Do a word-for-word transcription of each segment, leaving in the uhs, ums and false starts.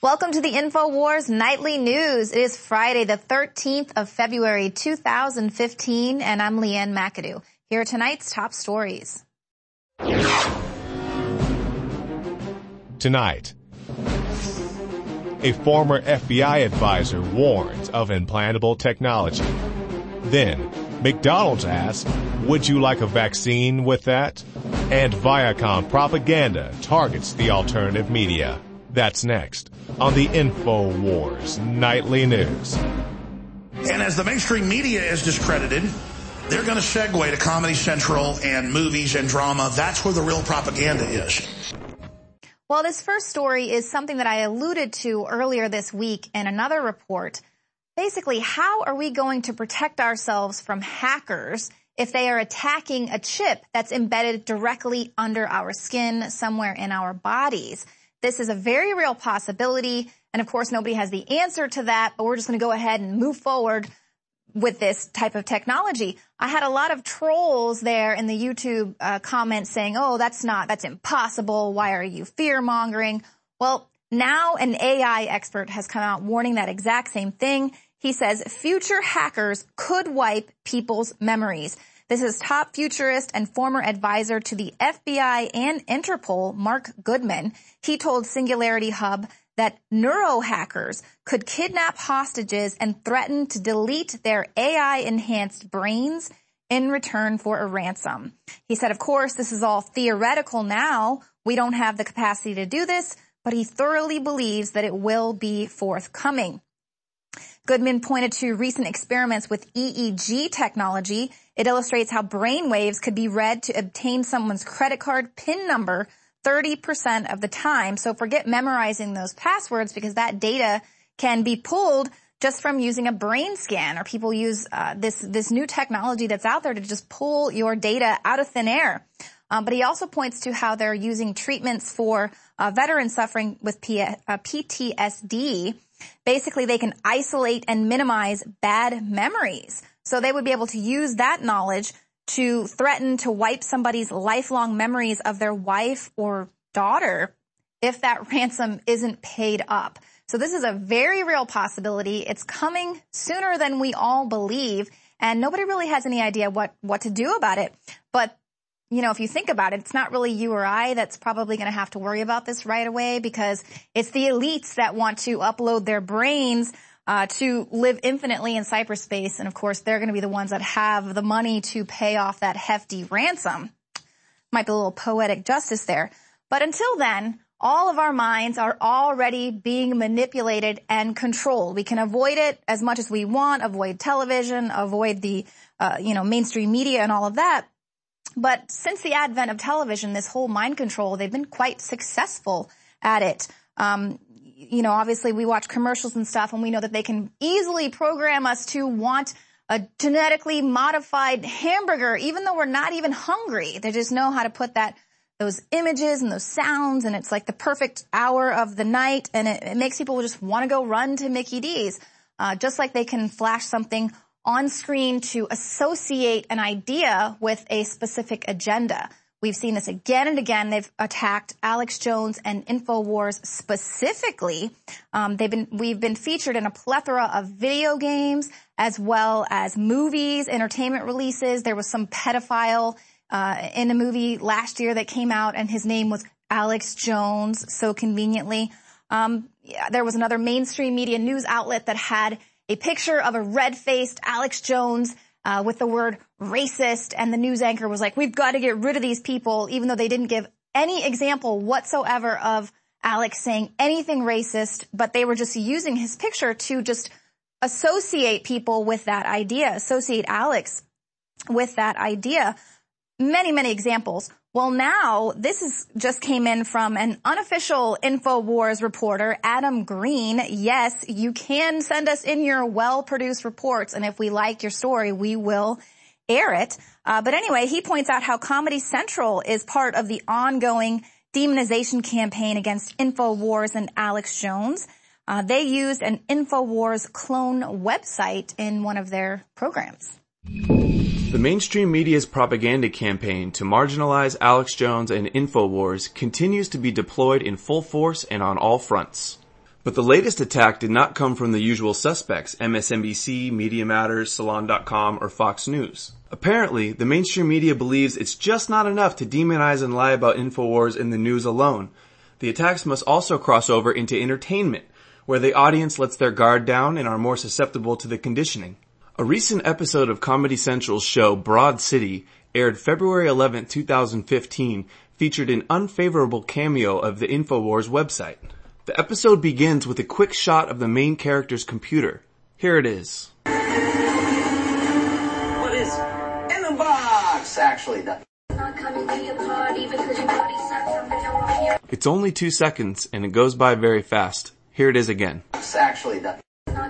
Welcome to the InfoWars Nightly News. It is Friday, the thirteenth of February, two thousand fifteen, and I'm Leanne McAdoo. Here are tonight's top stories. Tonight, a former F B I advisor warns of implantable technology. Then, McDonald's asks, would you like a vaccine with that? And Viacom propaganda targets the alternative media. That's next on the InfoWars Nightly News. And as the mainstream media is discredited, they're going to segue to Comedy Central and movies and drama. That's where the real propaganda is. Well, this first story is something that I alluded to earlier this week in another report. Basically, how are we going to protect ourselves from hackers if they are attacking a chip that's embedded directly under our skin somewhere in our bodies? This is a very real possibility, and of course nobody has the answer to that, but we're just going to go ahead and move forward with this type of technology. I had a lot of trolls there in the YouTube uh, comments saying, oh, that's not, that's impossible. Why are you fear-mongering? Well, now an A I expert has come out warning that exact same thing. He says future hackers could wipe people's memories. This is top futurist and former advisor to the F B I and Interpol, Mark Goodman. He told Singularity Hub that neurohackers could kidnap hostages and threaten to delete their A I-enhanced brains in return for a ransom. He said, of course, this is all theoretical now. We don't have the capacity to do this, but he thoroughly believes that it will be forthcoming. Goodman pointed to recent experiments with E E G technology. It illustrates how brain waves could be read to obtain someone's credit card PIN number thirty percent of the time. So forget memorizing those passwords, because that data can be pulled just from using a brain scan, or people use uh, this this new technology that's out there to just pull your data out of thin air. Um, but he also points to how they're using treatments for uh, veterans suffering with P- uh, P T S D. Basically, they can isolate and minimize bad memories. So they would be able to use that knowledge to threaten to wipe somebody's lifelong memories of their wife or daughter if that ransom isn't paid up. So this is a very real possibility. It's coming sooner than we all believe, and nobody really has any idea what, what to do about it. But you know, if you think about it, it's not really you or I that's probably going to have to worry about this right away, because it's the elites that want to upload their brains uh to live infinitely in cyberspace. And of course, they're going to be the ones that have the money to pay off that hefty ransom. Might be a little poetic justice there. But until then, all of our minds are already being manipulated and controlled. We can avoid it as much as we want, avoid television, avoid the, uh, you know, mainstream media and all of that. But since the advent of television, this whole mind control, they've been quite successful at it. Um, you know, obviously we watch commercials and stuff, and we know that they can easily program us to want a genetically modified hamburger, even though we're not even hungry. They just know how to put that, those images and those sounds, and it's like the perfect hour of the night, and it, it makes people just want to go run to Mickey D's. Uh, just like they can flash something on screen to associate an idea with a specific agenda. We've seen this again and again. They've attacked Alex Jones and InfoWars specifically. Um, they've been, we've been featured in a plethora of video games as well as movies, entertainment releases. There was some pedophile uh, in a movie last year that came out, and his name was Alex Jones, so conveniently. Um, yeah, there was another mainstream media news outlet that had a picture of a red-faced Alex Jones uh, with the word racist, and the news anchor was like, we've got to get rid of these people, even though they didn't give any example whatsoever of Alex saying anything racist, but they were just using his picture to just associate people with that idea, associate Alex with that idea. Many, many examples. Well, now this is just came in from an unofficial InfoWars reporter, Adam Green. Yes, you can send us in your well-produced reports, and if we like your story, we will air it. Uh, but anyway, he points out how Comedy Central is part of the ongoing demonization campaign against InfoWars and Alex Jones. Uh, they used an InfoWars clone website in one of their programs. The mainstream media's propaganda campaign to marginalize Alex Jones and InfoWars continues to be deployed in full force and on all fronts. But the latest attack did not come from the usual suspects, M S N B C, Media Matters, Salon dot com, or Fox News. Apparently, the mainstream media believes it's just not enough to demonize and lie about InfoWars in the news alone. The attacks must also cross over into entertainment, where the audience lets their guard down and are more susceptible to the conditioning. A recent episode of Comedy Central's show Broad City, aired February eleventh, two thousand fifteen, featured an unfavorable cameo of the InfoWars website. The episode begins with a quick shot of the main character's computer. Here it is. What is in the box, actually? The It's only two seconds, and it goes by very fast. Here it is again. Actually, the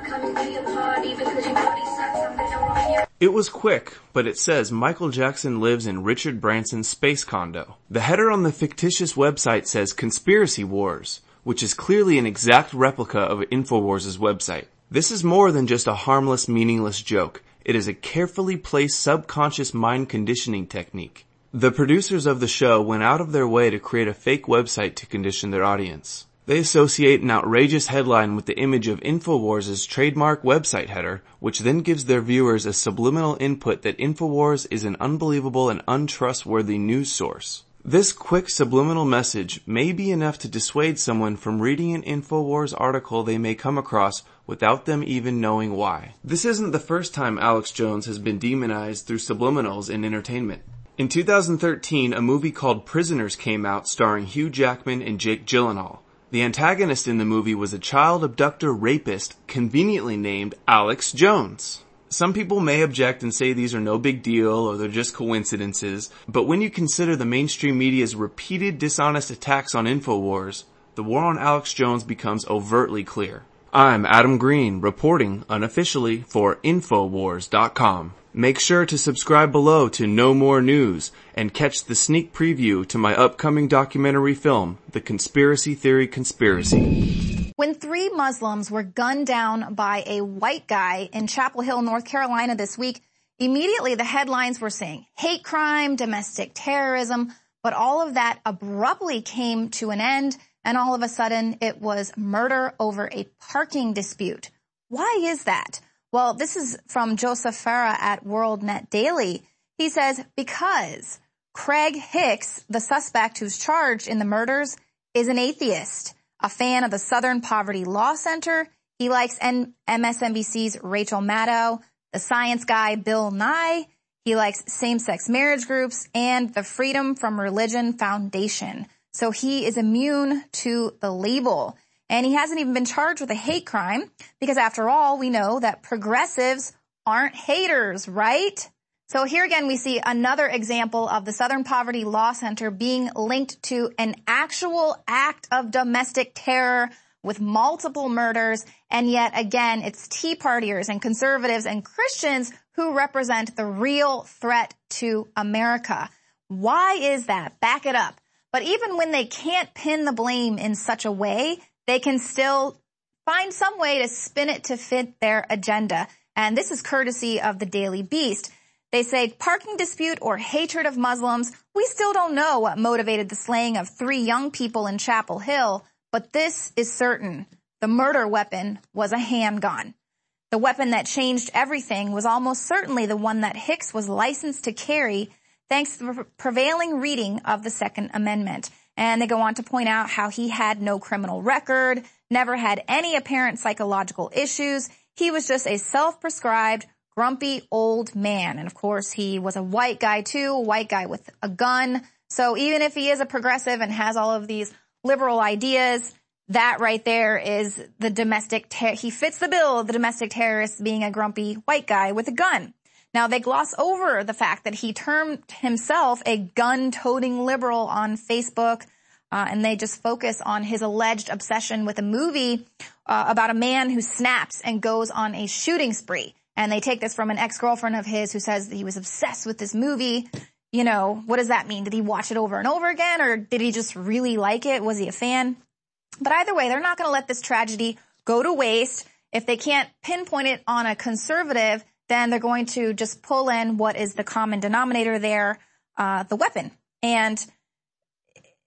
It was quick, but it says Michael Jackson lives in Richard Branson's space condo. The header on the fictitious website says Conspiracy Wars, which is clearly an exact replica of InfoWars' website. This is more than just a harmless, meaningless joke. It is a carefully placed subconscious mind conditioning technique. The producers of the show went out of their way to create a fake website to condition their audience. They associate an outrageous headline with the image of InfoWars' trademark website header, which then gives their viewers a subliminal input that InfoWars is an unbelievable and untrustworthy news source. This quick subliminal message may be enough to dissuade someone from reading an InfoWars article they may come across without them even knowing why. This isn't the first time Alex Jones has been demonized through subliminals in entertainment. In two thousand thirteen, a movie called Prisoners came out starring Hugh Jackman and Jake Gyllenhaal. The antagonist in the movie was a child abductor rapist conveniently named Alex Jones. Some people may object and say these are no big deal or they're just coincidences, but when you consider the mainstream media's repeated dishonest attacks on InfoWars, the war on Alex Jones becomes overtly clear. I'm Adam Green, reporting unofficially for Infowars dot com. Make sure to subscribe below to know more news and catch the sneak preview to my upcoming documentary film, The Conspiracy Theory Conspiracy. When three Muslims were gunned down by a white guy in Chapel Hill, North Carolina this week, immediately the headlines were saying hate crime, domestic terrorism, but all of that abruptly came to an end, and all of a sudden it was murder over a parking dispute. Why is that? Well, this is from Joseph Farah at WorldNet Daily. He says, because Craig Hicks, the suspect who's charged in the murders, is an atheist, a fan of the Southern Poverty Law Center. He likes M S N B C's Rachel Maddow, the science guy Bill Nye. He likes same-sex marriage groups and the Freedom from Religion Foundation. So he is immune to the label. And he hasn't even been charged with a hate crime because, after all, we know that progressives aren't haters, right? So here again, we see another example of the Southern Poverty Law Center being linked to an actual act of domestic terror with multiple murders. And yet again, it's Tea Partiers and conservatives and Christians who represent the real threat to America. Why is that? Back it up. But even when they can't pin the blame in such a way, they can still find some way to spin it to fit their agenda. And this is courtesy of the Daily Beast. They say parking dispute or hatred of Muslims. We still don't know what motivated the slaying of three young people in Chapel Hill, but this is certain. The murder weapon was a handgun. The weapon that changed everything was almost certainly the one that Hicks was licensed to carry, thanks to the prevailing reading of the Second Amendment. And they go on to point out how he had no criminal record, never had any apparent psychological issues. He was just a self-prescribed, grumpy old man. And of course, he was a white guy too, a white guy with a gun. So even if he is a progressive and has all of these liberal ideas, that right there is the domestic ter- he fits the bill of the domestic terrorist being a grumpy white guy with a gun. Now, they gloss over the fact that he termed himself a gun-toting liberal on Facebook, uh, and they just focus on his alleged obsession with a movie uh, about a man who snaps and goes on a shooting spree. And they take this from an ex-girlfriend of his who says that he was obsessed with this movie. You know, what does that mean? Did he watch it over and over again, or did he just really like it? Was he a fan? But either way, they're not going to let this tragedy go to waste. If they can't pinpoint it on a conservative, then they're going to just pull in what is the common denominator there, uh, the weapon. And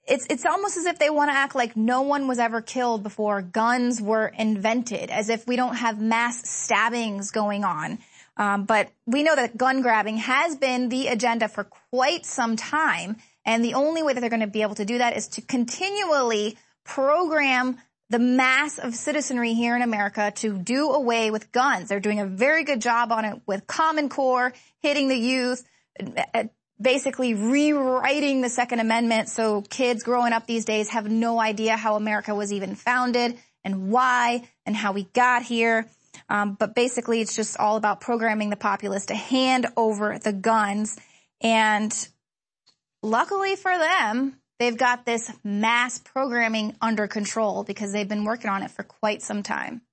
it's, it's almost as if they want to act like no one was ever killed before guns were invented, as if we don't have mass stabbings going on. Um, but we know that gun grabbing has been the agenda for quite some time. And the only way that they're going to be able to do that is to continually program the mass of citizenry here in America to do away with guns. They're doing a very good job on it with Common Core, hitting the youth, basically rewriting the Second Amendment so kids growing up these days have no idea how America was even founded and why and how we got here. Um, but basically it's just all about programming the populace to hand over the guns. And luckily for them, they've got this mass programming under control because they've been working on it for quite some time.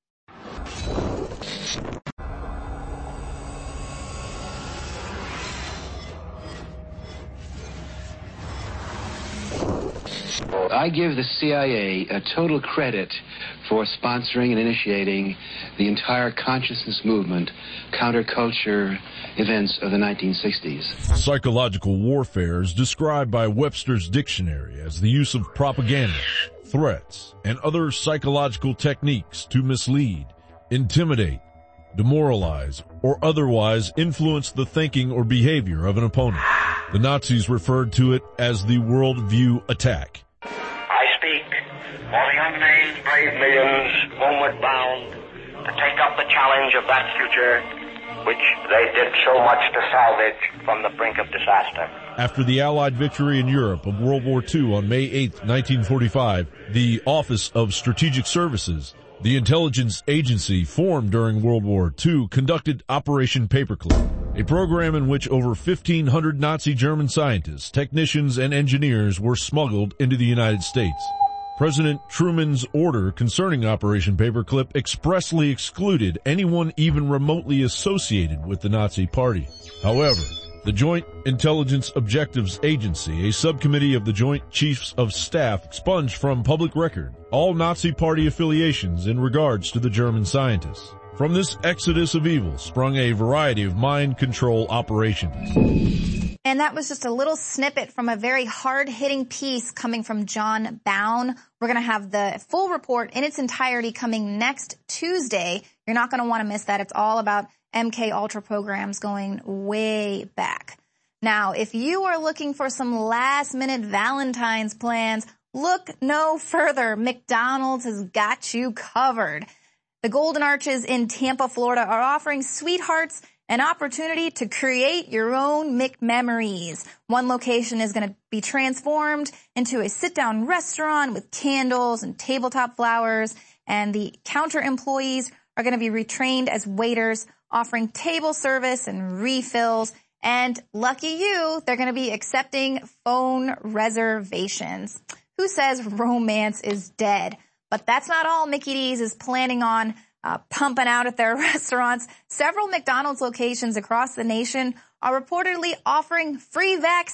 I give the C I A a total credit for sponsoring and initiating the entire consciousness movement, counterculture events of the nineteen sixties. Psychological warfare is described by Webster's dictionary as the use of propaganda, threats, and other psychological techniques to mislead, intimidate, demoralize, or otherwise influence the thinking or behavior of an opponent. The Nazis referred to it as the worldview attack. I speak for the unnamed brave millions homeward bound to take up the challenge of that future which they did so much to salvage from the brink of disaster. After the Allied victory in Europe of World War Two on May eighth, nineteen forty-five, the Office of Strategic Services, the intelligence agency formed during World War Two, conducted Operation Paperclip, a program in which over fifteen hundred Nazi German scientists, technicians, and engineers were smuggled into the United States. President Truman's order concerning Operation Paperclip expressly excluded anyone even remotely associated with the Nazi Party. However, the Joint Intelligence Objectives Agency, a subcommittee of the Joint Chiefs of Staff, expunged from public record all Nazi Party affiliations in regards to the German scientists. From this exodus of evil sprung a variety of mind control operations. And that was just a little snippet from a very hard-hitting piece coming from John Bowne. We're going to have the full report in its entirety coming next Tuesday. You're not going to want to miss that. It's all about M K Ultra programs going way back. Now, if you are looking for some last-minute Valentine's plans, look no further. McDonald's has got you covered. The Golden Arches in Tampa, Florida are offering sweethearts an opportunity to create your own McMemories. One location is going to be transformed into a sit-down restaurant with candles and tabletop flowers, and the counter employees are going to be retrained as waiters, offering table service and refills. And lucky you, they're going to be accepting phone reservations. Who says romance is dead? But that's not all Mickey D's is planning on uh, pumping out at their restaurants. Several McDonald's locations across the nation are reportedly offering free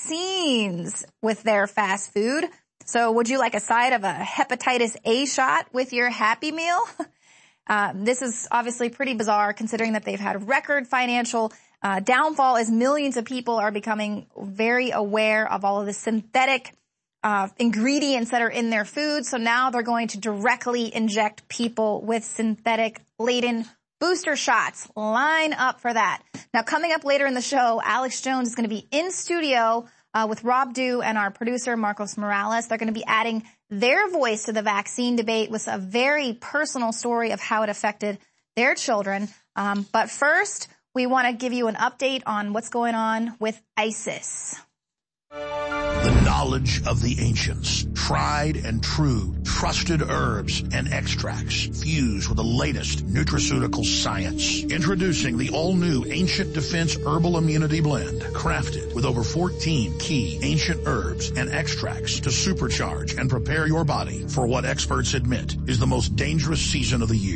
vaccines with their fast food. So would you like a side of a hepatitis A shot with your Happy Meal? Uh, this is obviously pretty bizarre considering that they've had record financial uh, downfall as millions of people are becoming very aware of all of the synthetic Uh, ingredients that are in their food. So now they're going to directly inject people with synthetic laden booster shots. Line up for that. Now, coming up later in the show, Alex Jones is going to be in studio uh, with Rob Dew and our producer, Marcos Morales. They're going to be adding their voice to the vaccine debate with a very personal story of how it affected their children. Um, but first, we want to give you an update on what's going on with ISIS. The knowledge of the ancients, tried and true, trusted herbs and extracts fused with the latest nutraceutical science. Introducing the all-new Ancient Defense Herbal Immunity Blend, crafted with over fourteen key ancient herbs and extracts to supercharge and prepare your body for what experts admit is the most dangerous season of the year.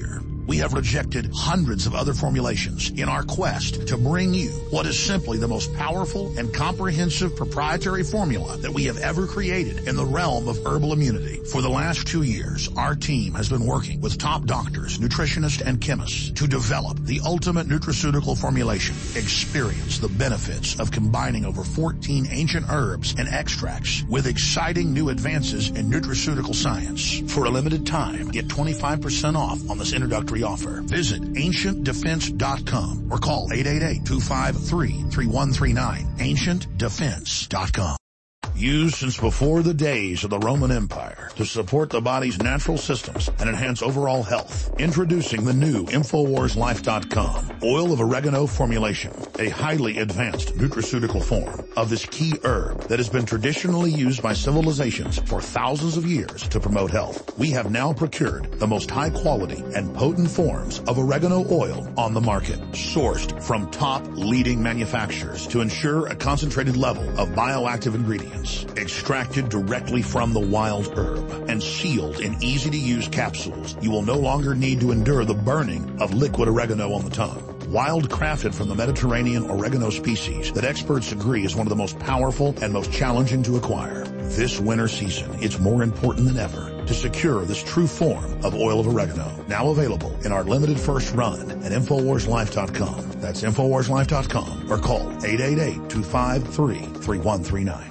We have rejected hundreds of other formulations in our quest to bring you what is simply the most powerful and comprehensive proprietary formula that we have ever created in the realm of herbal immunity. For the last two years, our team has been working with top doctors, nutritionists, and chemists to develop the ultimate nutraceutical formulation. Experience the benefits of combining over fourteen ancient herbs and extracts with exciting new advances in nutraceutical science. For a limited time, get twenty-five percent off on this introductory offer. Visit ancient defense dot com or call eight eight eight, two five three, three one three nine, ancient defense dot com. Used since before the days of the Roman Empire to support the body's natural systems and enhance overall health. Introducing the new Infowars Life dot com oil of oregano formulation, a highly advanced nutraceutical form of this key herb that has been traditionally used by civilizations for thousands of years to promote health. We have now procured the most high quality and potent forms of oregano oil on the market, sourced from top leading manufacturers to ensure a concentrated level of bioactive ingredients. Extracted directly from the wild herb and sealed in easy-to-use capsules, you will no longer need to endure the burning of liquid oregano on the tongue. Wild crafted from the Mediterranean oregano species that experts agree is one of the most powerful and most challenging to acquire. This winter season, it's more important than ever to secure this true form of oil of oregano. Now available in our limited first run at Infowars Life dot com. That's Infowars Life dot com or call eight eight eight, two five three, three one three nine.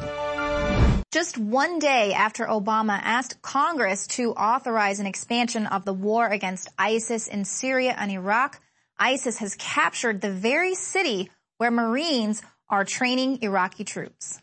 Just one day after Obama asked Congress to authorize an expansion of the war against ISIS in Syria and Iraq, ISIS has captured the very city where Marines are training Iraqi troops.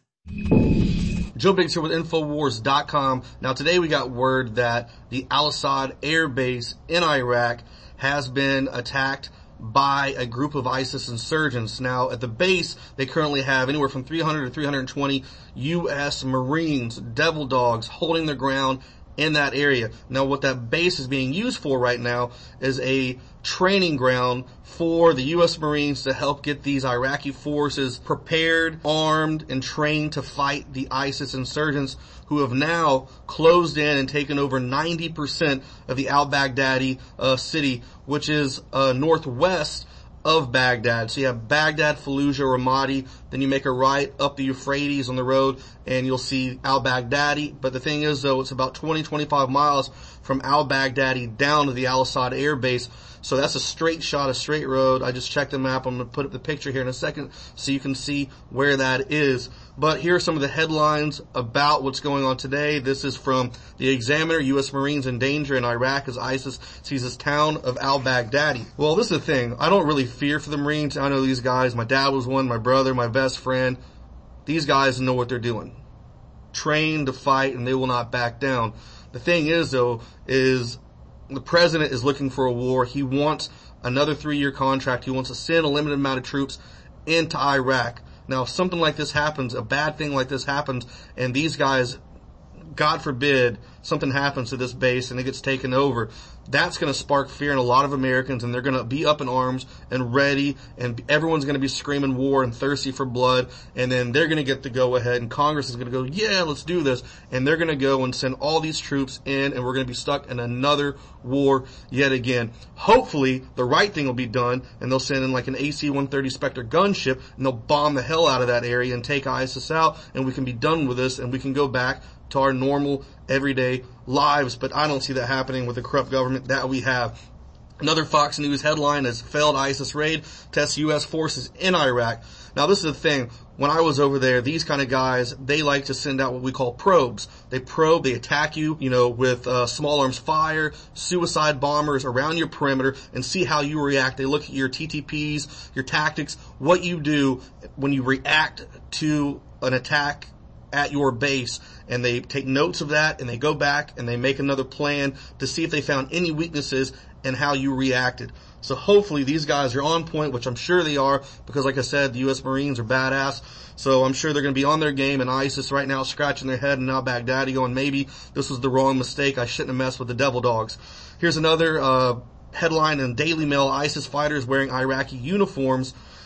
Joe Biggs here with Infowars dot com. Now today we got word that the Al-Assad Air Base in Iraq has been attacked by a group of ISIS insurgents. Now, at the base, they currently have anywhere from three hundred to three hundred twenty U S Marines, devil dogs, holding their ground in that area. Now, what that base is being used for right now is a training ground for the U S Marines to help get these Iraqi forces prepared, armed, and trained to fight the ISIS insurgents who have now closed in and taken over ninety percent of the al-Baghdadi uh, city, which is uh, northwest of Baghdad. So you have Baghdad, Fallujah, Ramadi, then you make a right up the Euphrates on the road and you'll see al-Baghdadi. But the thing is though, it's about twenty, twenty-five miles from al-Baghdadi down to the Al-Assad Air Base. So that's a straight shot, a straight road. I just checked the map. I'm going to put up the picture here in a second so you can see where that is. But here are some of the headlines about what's going on today. This is from the Examiner. U S Marines in danger in Iraq as ISIS seizes town of al-Baghdadi. Well, this is the thing. I don't really fear for the Marines. I know these guys. My dad was one, my brother, my best friend. These guys know what they're doing. Trained to fight, and they will not back down. The thing is, though, is the president is looking for a war. He wants another three-year contract. He wants to send a limited amount of troops into Iraq. Now, if something like this happens, a bad thing like this happens, and these guys, God forbid, something happens to this base and it gets taken over, that's going to spark fear in a lot of Americans, and they're going to be up in arms and ready, and everyone's going to be screaming war and thirsty for blood, and then they're going to get the go-ahead, and Congress is going to go, yeah, let's do this, and they're going to go and send all these troops in, and we're going to be stuck in another war yet again. Hopefully, the right thing will be done, and they'll send in like an A C one thirty Spectre gunship, and they'll bomb the hell out of that area and take ISIS out, and we can be done with this, and we can go back to our normal, everyday lives. But I don't see that happening with the corrupt government that we have. Another Fox News headline is failed ISIS raid tests U S forces in Iraq. Now, this is the thing. When I was over there, these kind of guys, they like to send out what we call probes. They probe, they attack you, you know, with uh, small arms fire, suicide bombers around your perimeter, and see how you react. They look at your T T Ps, your tactics, what you do when you react to an attack at your base, and they take notes of that, and they go back and they make another plan to see if they found any weaknesses and how you reacted. So hopefully these guys are on point, which I'm sure they are, because like I said, the U S Marines are badass. So I'm sure they're going to be on their game, and ISIS right now scratching their head and now Baghdadi going, maybe this was the wrong mistake. I shouldn't have messed with the devil dogs. Here's another uh headline in Daily Mail. ISIS fighters wearing Iraqi uniforms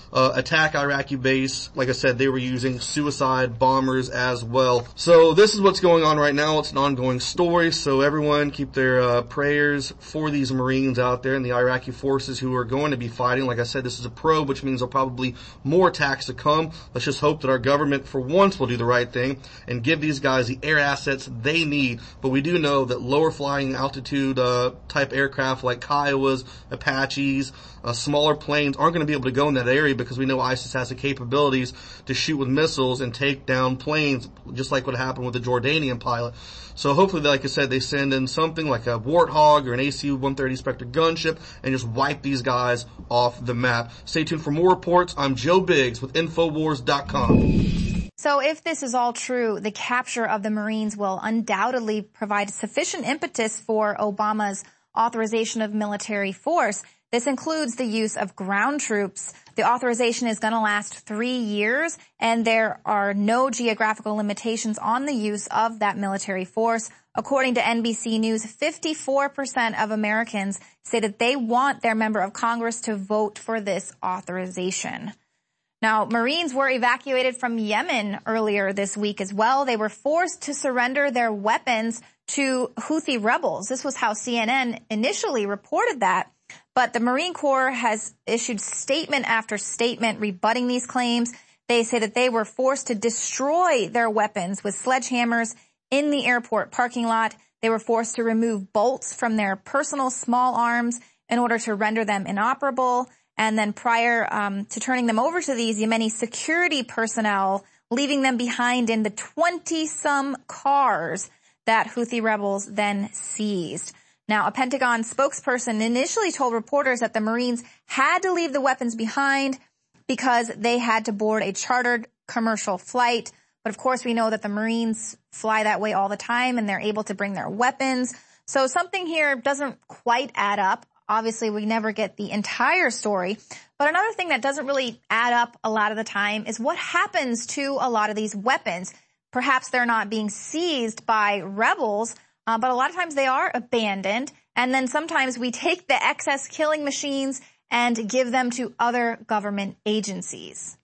uh, attack Iraqi base. Like I said, they were using suicide bombers as well. So this is what's going on right now. It's an ongoing story. So everyone keep their uh, prayers for these Marines out there and the Iraqi forces who are going to be fighting. Like I said, this is a probe, which means there'll probably more attacks to come. Let's just hope that our government for once will do the right thing and give these guys the air assets they need. But we do know that lower flying altitude uh, type aircraft like Kiowas, Apaches, uh, smaller planes aren't going to be able to go in that area because we know ISIS has the capabilities to shoot with missiles and take down planes, just like what happened with the Jordanian pilot. So hopefully, like I said, they send in something like a Warthog or an A C one thirty Spectre gunship and just wipe these guys off the map. Stay tuned for more reports. I'm Joe Biggs with Infowars dot com. So if this is all true, the capture of the Marines will undoubtedly provide sufficient impetus for Obama's authorization of military force. This includes the use of ground troops. The authorization is going to last three years, and there are no geographical limitations on the use of that military force. According to N B C News, fifty-four percent of Americans say that they want their member of Congress to vote for this authorization. Now, Marines were evacuated from Yemen earlier this week as well. They were forced to surrender their weapons to Houthi rebels. This was how C N N initially reported that. But the Marine Corps has issued statement after statement rebutting these claims. They say that they were forced to destroy their weapons with sledgehammers in the airport parking lot. They were forced to remove bolts from their personal small arms in order to render them inoperable. And then prior um, to turning them over to these Yemeni security personnel, leaving them behind in the twenty-some cars that Houthi rebels then seized. Now, a Pentagon spokesperson initially told reporters that the Marines had to leave the weapons behind because they had to board a chartered commercial flight. But of course, we know that the Marines fly that way all the time and they're able to bring their weapons. So something here doesn't quite add up. Obviously, we never get the entire story. But another thing that doesn't really add up a lot of the time is what happens to a lot of these weapons. Perhaps they're not being seized by rebels, Uh, but a lot of times they are abandoned, and then sometimes we take the excess killing machines and give them to other government agencies.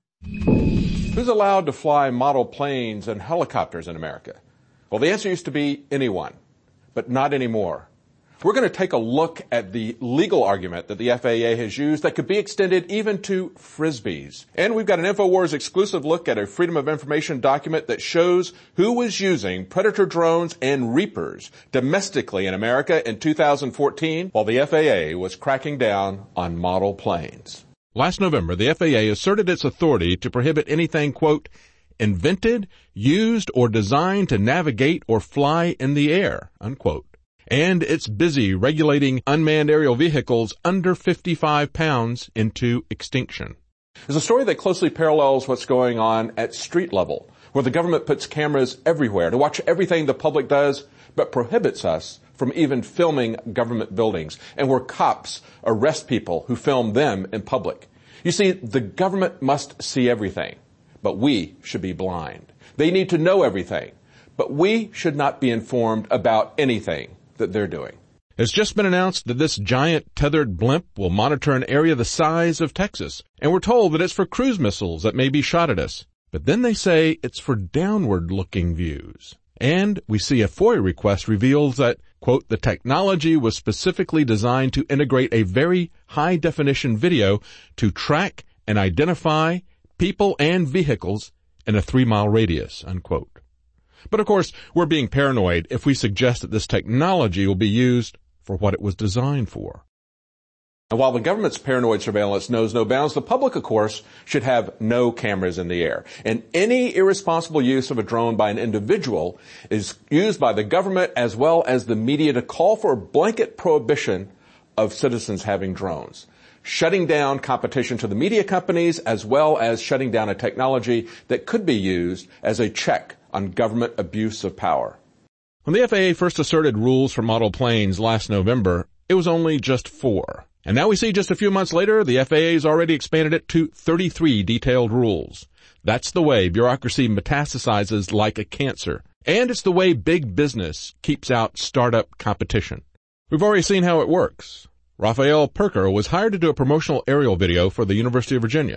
Who's allowed to fly model planes and helicopters in America? Well, the answer used to be anyone, but not anymore. We're going to take a look at the legal argument that the F A A has used that could be extended even to Frisbees. And we've got an InfoWars exclusive look at a Freedom of Information document that shows who was using Predator drones and Reapers domestically in America in two thousand fourteen while the F A A was cracking down on model planes. Last November, the F A A asserted its authority to prohibit anything, quote, invented, used, or designed to navigate or fly in the air, unquote. And it's busy regulating unmanned aerial vehicles under fifty-five pounds into extinction. There's a story that closely parallels what's going on at street level, where the government puts cameras everywhere to watch everything the public does, but prohibits us from even filming government buildings, and where cops arrest people who film them in public. You see, the government must see everything, but we should be blind. They need to know everything, but we should not be informed about anything that they're doing. It's just been announced that this giant tethered blimp will monitor an area the size of Texas, and we're told that it's for cruise missiles that may be shot at us. But then they say it's for downward-looking views. And we see a FOIA request reveals that, quote, the technology was specifically designed to integrate a very high-definition video to track and identify people and vehicles in a three-mile radius, unquote. But of course, we're being paranoid if we suggest that this technology will be used for what it was designed for. And while the government's paranoid surveillance knows no bounds, the public, of course, should have no cameras in the air. And any irresponsible use of a drone by an individual is used by the government as well as the media to call for a blanket prohibition of citizens having drones, shutting down competition to the media companies as well as shutting down a technology that could be used as a check on government abuse of power. When the F A A first asserted rules for model planes last November, it was only just four. And now we see just a few months later, the F A A has already expanded it to thirty-three detailed rules. That's the way bureaucracy metastasizes like a cancer. And it's the way big business keeps out startup competition. We've already seen how it works. Raphael Perker was hired to do a promotional aerial video for the University of Virginia.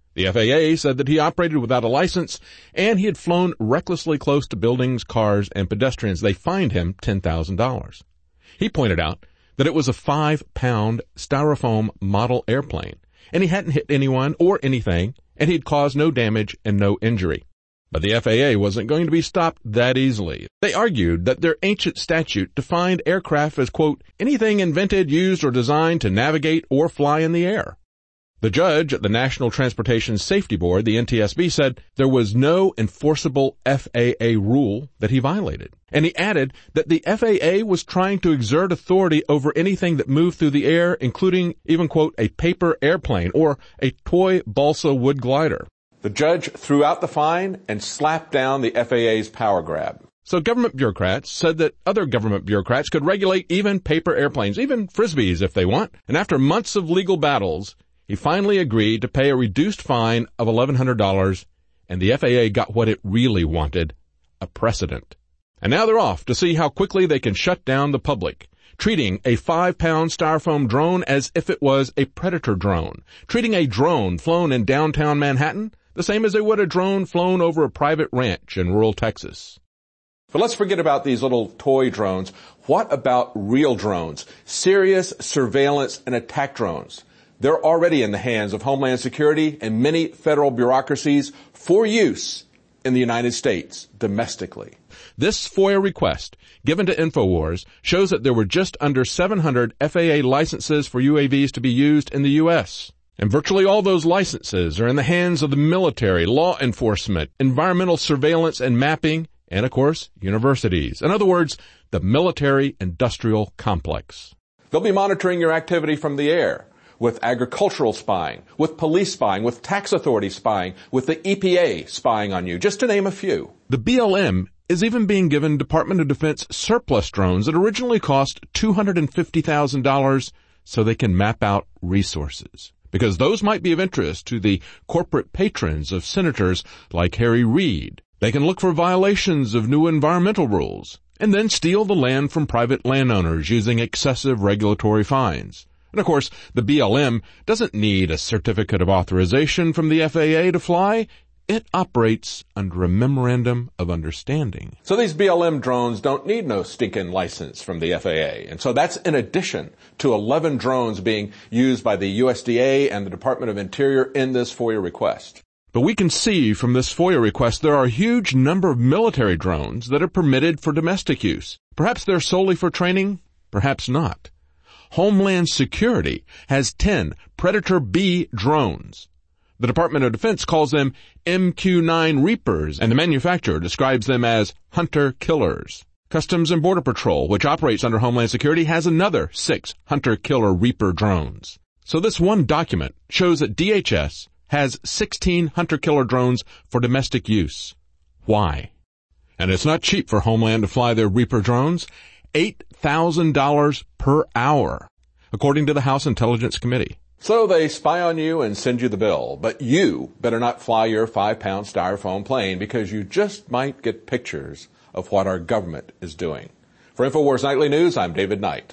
The F A A said that he operated without a license and he had flown recklessly close to buildings, cars, and pedestrians. They fined him ten thousand dollars. He pointed out that it was a five-pound styrofoam model airplane, and he hadn't hit anyone or anything, and he'd caused no damage and no injury. But the F A A wasn't going to be stopped that easily. They argued that their ancient statute defined aircraft as, quote, anything invented, used, or designed to navigate or fly in the air. The judge at the National Transportation Safety Board, the N T S B, said there was no enforceable F A A rule that he violated. And he added that the F A A was trying to exert authority over anything that moved through the air, including even, quote, a paper airplane or a toy balsa wood glider. The judge threw out the fine and slapped down the F A A's power grab. So government bureaucrats said that other government bureaucrats could regulate even paper airplanes, even Frisbees if they want. And after months of legal battles, he finally agreed to pay a reduced fine of eleven hundred dollars, and the F A A got what it really wanted, a precedent. And now they're off to see how quickly they can shut down the public, treating a five-pound styrofoam drone as if it was a Predator drone, treating a drone flown in downtown Manhattan the same as they would a drone flown over a private ranch in rural Texas. But let's forget about these little toy drones. What about real drones? Serious surveillance and attack drones. They're already in the hands of Homeland Security and many federal bureaucracies for use in the United States domestically. This FOIA request given to InfoWars shows that there were just under seven hundred F A A licenses for U A Vs to be used in the U S And virtually all those licenses are in the hands of the military, law enforcement, environmental surveillance and mapping, and of course, universities. In other words, the military-industrial complex. They'll be monitoring your activity from the air, with agricultural spying, with police spying, with tax authority spying, with the E P A spying on you, just to name a few. The B L M is even being given Department of Defense surplus drones that originally cost two hundred fifty thousand dollars so they can map out resources. Because those might be of interest to the corporate patrons of senators like Harry Reid. They can look for violations of new environmental rules and then steal the land from private landowners using excessive regulatory fines. And of course, the B L M doesn't need a certificate of authorization from the F A A to fly. It operates under a memorandum of understanding. So these B L M drones don't need no stinking license from the F A A. And so that's in addition to eleven drones being used by the U S D A and the Department of Interior in this FOIA request. But we can see from this FOIA request there are a huge number of military drones that are permitted for domestic use. Perhaps they're solely for training, perhaps not. Homeland Security has ten Predator B drones. The Department of Defense calls them M Q nine Reapers, and the manufacturer describes them as hunter-killers. Customs and Border Patrol, which operates under Homeland Security, has another six hunter-killer Reaper drones. So this one document shows that D H S has sixteen hunter-killer drones for domestic use. Why? And it's not cheap for Homeland to fly their Reaper drones. eight thousand dollars per hour, according to the House Intelligence Committee. So they spy on you and send you the bill, but you better not fly your five-pound styrofoam plane because you just might get pictures of what our government is doing. For InfoWars Nightly News, I'm David Knight.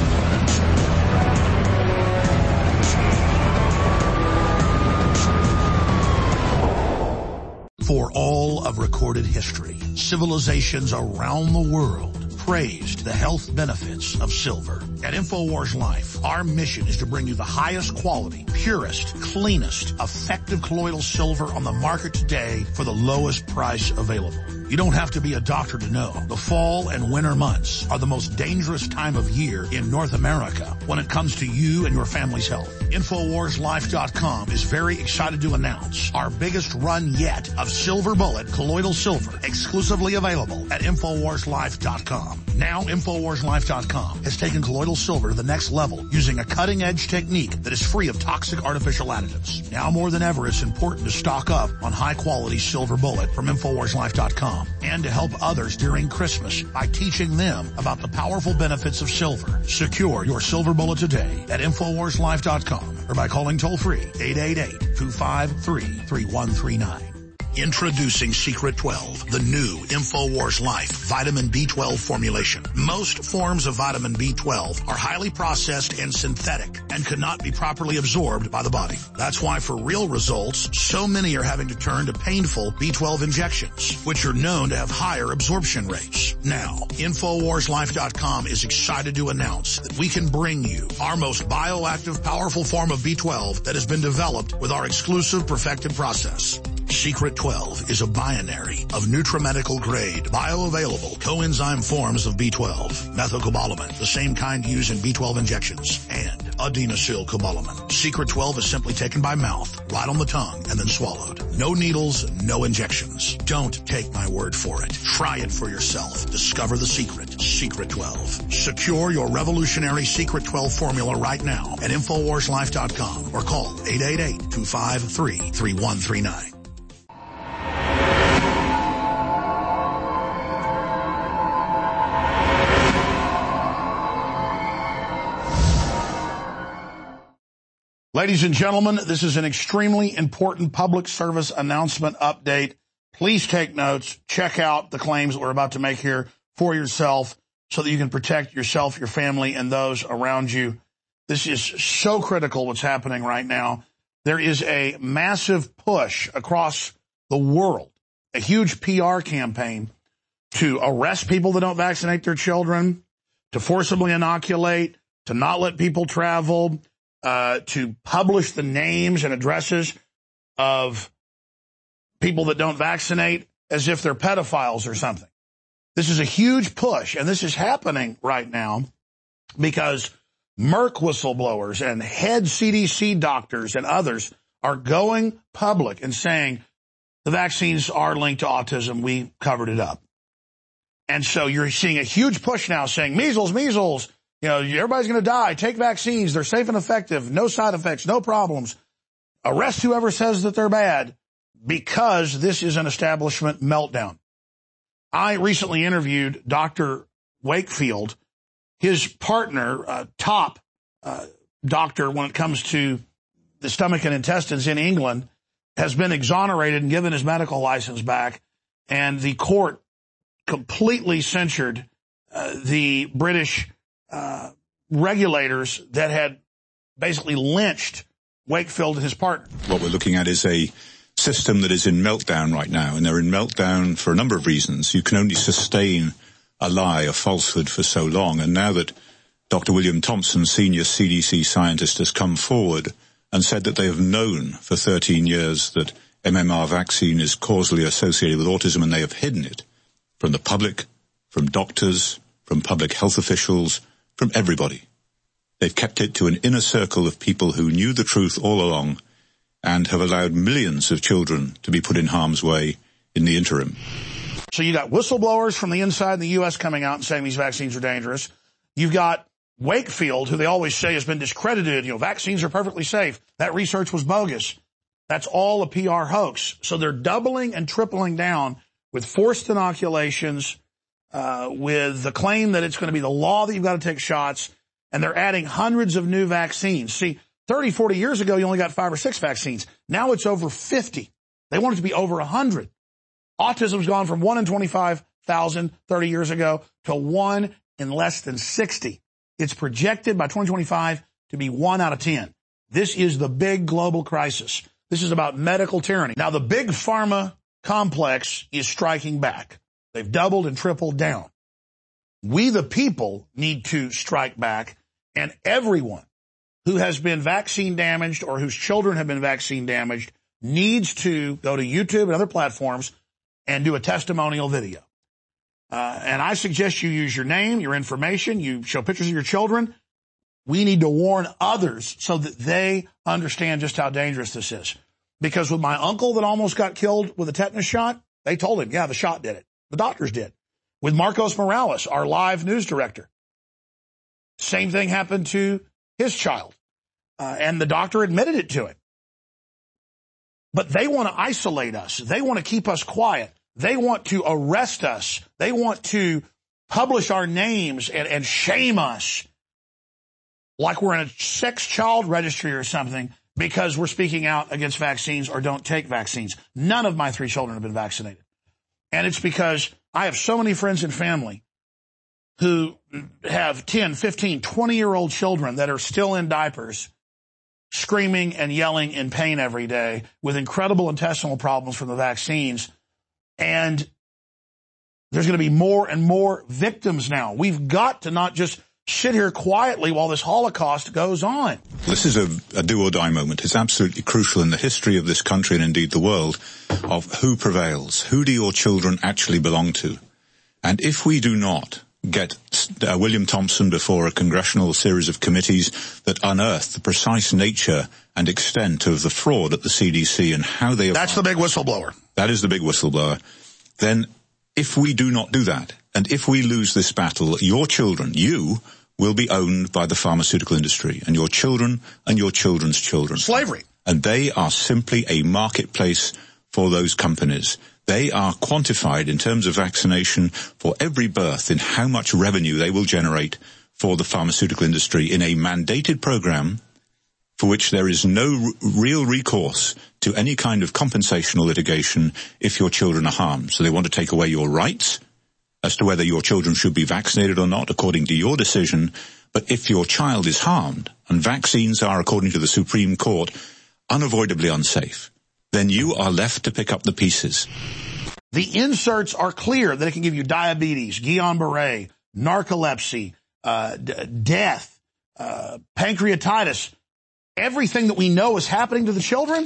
For all of recorded history, civilizations around the world praised the health benefits of silver. At InfoWars Life, our mission is to bring you the highest quality, purest, cleanest, effective colloidal silver on the market today for the lowest price available. You don't have to be a doctor to know. The fall and winter months are the most dangerous time of year in North America when it comes to you and your family's health. InfoWars Life dot com is very excited to announce our biggest run yet of Silver Bullet colloidal silver, exclusively available at InfoWars Life dot com. Now InfoWars Life dot com has taken colloidal silver to the next level using a cutting-edge technique that is free of toxic artificial additives. Now more than ever, it's important to stock up on high-quality Silver Bullet from InfoWars Life dot com and to help others during Christmas by teaching them about the powerful benefits of silver. Secure your Silver Bullet today at InfoWars Life dot com or by calling toll-free eight eight eight, two five three, three one three nine. Introducing Secret twelve, the new InfoWars Life vitamin B twelve formulation. Most forms of vitamin B twelve are highly processed and synthetic and could not be properly absorbed by the body. That's why for real results, so many are having to turn to painful B twelve injections, which are known to have higher absorption rates. Now, InfoWars Life dot com is excited to announce that we can bring you our most bioactive, powerful form of B twelve that has been developed with our exclusive perfected process. Secret twelve is a binary of nutramedical grade, bioavailable coenzyme forms of B twelve, methylcobalamin, the same kind used in B twelve injections, and adenosylcobalamin. Secret twelve is simply taken by mouth, right on the tongue, and then swallowed. No needles, no injections. Don't take my word for it. Try it for yourself. Discover the secret. Secret twelve. Secure your revolutionary Secret twelve formula right now at InfoWars Life dot com or call eight eight eight, two five three, three one three nine. Ladies and gentlemen, this is an extremely important public service announcement update. Please take notes. Check out the claims that we're about to make here for yourself so that you can protect yourself, your family, and those around you. This is so critical what's happening right now. There is a massive push across the world, a huge P R campaign to arrest people that don't vaccinate their children, to forcibly inoculate, to not let people travel, Uh, to publish the names and addresses of people that don't vaccinate as if they're pedophiles or something. This is a huge push, and this is happening right now because Merck whistleblowers and head C D C doctors and others are going public and saying the vaccines are linked to autism. We covered it up. And so you're seeing a huge push now saying measles, measles. You know, everybody's going to die. Take vaccines. They're safe and effective. No side effects. No problems. Arrest whoever says that they're bad because this is an establishment meltdown. I recently interviewed Doctor Wakefield, his partner, uh, top uh, doctor when it comes to the stomach and intestines in England, has been exonerated and given his medical license back, and the court completely censured uh, the British Uh, regulators that had basically lynched Wakefield and his partner. What we're looking at is a system that is in meltdown right now, and they're in meltdown for a number of reasons. You can only sustain a lie, a falsehood for so long, and now that Doctor William Thompson, senior C D C scientist, has come forward and said that they have known for thirteen years that M M R vaccine is causally associated with autism, and they have hidden it from the public, from doctors, from public health officials, from everybody. They've kept it to an inner circle of people who knew the truth all along and have allowed millions of children to be put in harm's way in the interim. So you got whistleblowers from the inside the U S coming out and saying these vaccines are dangerous. You've got Wakefield, who they always say has been discredited. You know, vaccines are perfectly safe. That research was bogus. That's all a P R hoax. So they're doubling and tripling down with forced inoculations, Uh, with the claim that it's going to be the law that you've got to take shots, and they're adding hundreds of new vaccines. See, thirty, forty years ago, you only got five or six vaccines. Now it's over fifty. They want it to be over one hundred. Autism's gone from one in twenty-five thousand thirty years ago to one in less than sixty. It's projected by twenty twenty-five to be one out of ten. This is the big global crisis. This is about medical tyranny. Now, the big pharma complex is striking back. They've doubled and tripled down. We, the people, need to strike back, and everyone who has been vaccine damaged or whose children have been vaccine damaged needs to go to YouTube and other platforms and do a testimonial video. Uh, and I suggest you use your name, your information, you show pictures of your children. We need to warn others so that they understand just how dangerous this is. Because with my uncle that almost got killed with a tetanus shot, they told him, yeah, the shot did it. The doctors did. With Marcos Morales, our live news director, same thing happened to his child. Uh, and the doctor admitted it to him. But they want to isolate us. They want to keep us quiet. They want to arrest us. They want to publish our names and, and shame us like we're in a sex child registry or something, because we're speaking out against vaccines or don't take vaccines. None of my three children have been vaccinated. And it's because I have so many friends and family who have ten, fifteen, twenty-year-old children that are still in diapers, screaming and yelling in pain every day with incredible intestinal problems from the vaccines. And there's going to be more and more victims now. We've got to not just sit here quietly while this Holocaust goes on. This is a, a do-or-die moment. It's absolutely crucial in the history of this country and indeed the world of who prevails. Who do your children actually belong to? And if we do not get uh, William Thompson before a congressional series of committees that unearth the precise nature and extent of the fraud at the C D C and how they... That's the big whistleblower. That is the big whistleblower. Then if we do not do that, and if we lose this battle, your children, you, will be owned by the pharmaceutical industry, and your children and your children's children. Slavery. And they are simply a marketplace for those companies. They are quantified in terms of vaccination for every birth in how much revenue they will generate for the pharmaceutical industry in a mandated program for which there is no r- real recourse to any kind of compensation or litigation if your children are harmed. So they want to take away your rights as to whether your children should be vaccinated or not, according to your decision. But if your child is harmed, and vaccines are, according to the Supreme Court, unavoidably unsafe, then you are left to pick up the pieces. The inserts are clear that it can give you diabetes, Guillain-Barré, narcolepsy, uh, d- death, uh, pancreatitis. Everything that we know is happening to the children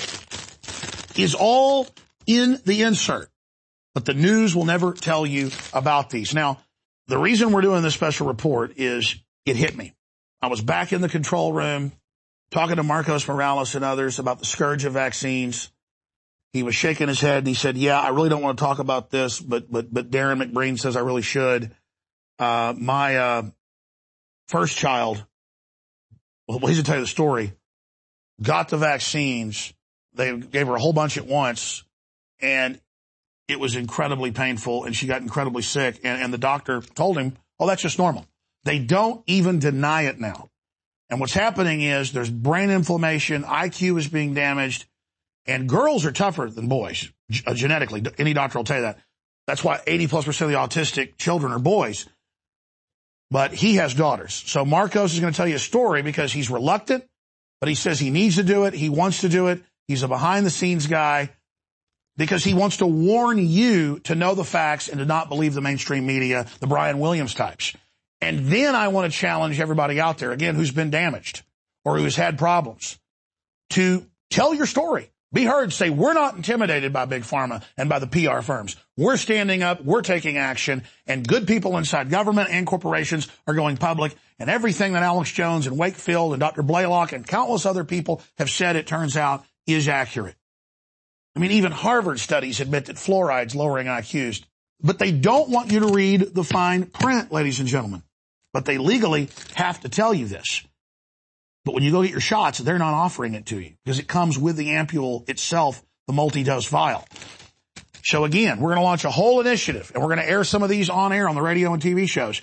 is all in the insert. But the news will never tell you about these. Now, the reason we're doing this special report is it hit me. I was back in the control room talking to Marcos Morales and others about the scourge of vaccines. He was shaking his head and he said, yeah, I really don't want to talk about this, but, but, but Darren McBreen says I really should. Uh, my, uh, first child, well, he's to tell you the story, got the vaccines. They gave her a whole bunch at once, and it was incredibly painful, and she got incredibly sick, and, and the doctor told him, oh, that's just normal. They don't even deny it now. And what's happening is there's brain inflammation, I Q is being damaged, and girls are tougher than boys, g- uh, genetically. Any doctor will tell you that. That's why eighty plus percent of the autistic children are boys. But he has daughters. So Marcos is going to tell you a story because he's reluctant, but he says he needs to do it. He wants to do it. He's a behind-the-scenes guy because he wants to warn you to know the facts and to not believe the mainstream media, the Brian Williams types. And then I want to challenge everybody out there, again, who's been damaged or who has had problems, to tell your story. Be heard. Say, we're not intimidated by Big Pharma and by the P R firms. We're standing up. We're taking action. And good people inside government and corporations are going public. And everything that Alex Jones and Wakefield and Doctor Blaylock and countless other people have said, it turns out, is accurate. I mean, even Harvard studies admit that fluoride's lowering I Qs. But they don't want you to read the fine print, ladies and gentlemen. But they legally have to tell you this. But when you go get your shots, they're not offering it to you because it comes with the ampule itself, the multi-dose vial. So again, we're going to launch a whole initiative, and we're going to air some of these on air on the radio and T V shows